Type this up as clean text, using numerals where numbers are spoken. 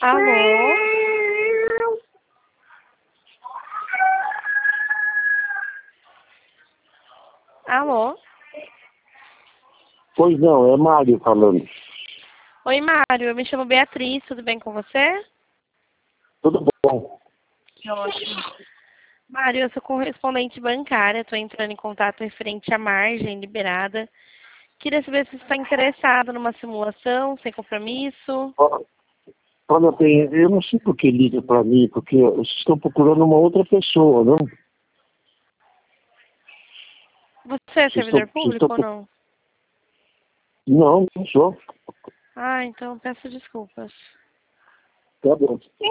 Alô? Alô? Pois não, é Mário falando. Oi, Mário. Eu me chamo Beatriz. Tudo bem com você? Tudo bom? Que ótimo. Mário, eu sou correspondente bancária. Estou entrando em contato referente à margem liberada. Queria saber se você está interessado numa simulação sem compromisso. Olha bem, eu não sei por que liga para mim, porque vocês estão procurando uma outra pessoa, não? Você é servidor público ou não? Não, não sou. Ah, então peço desculpas. Tá bom.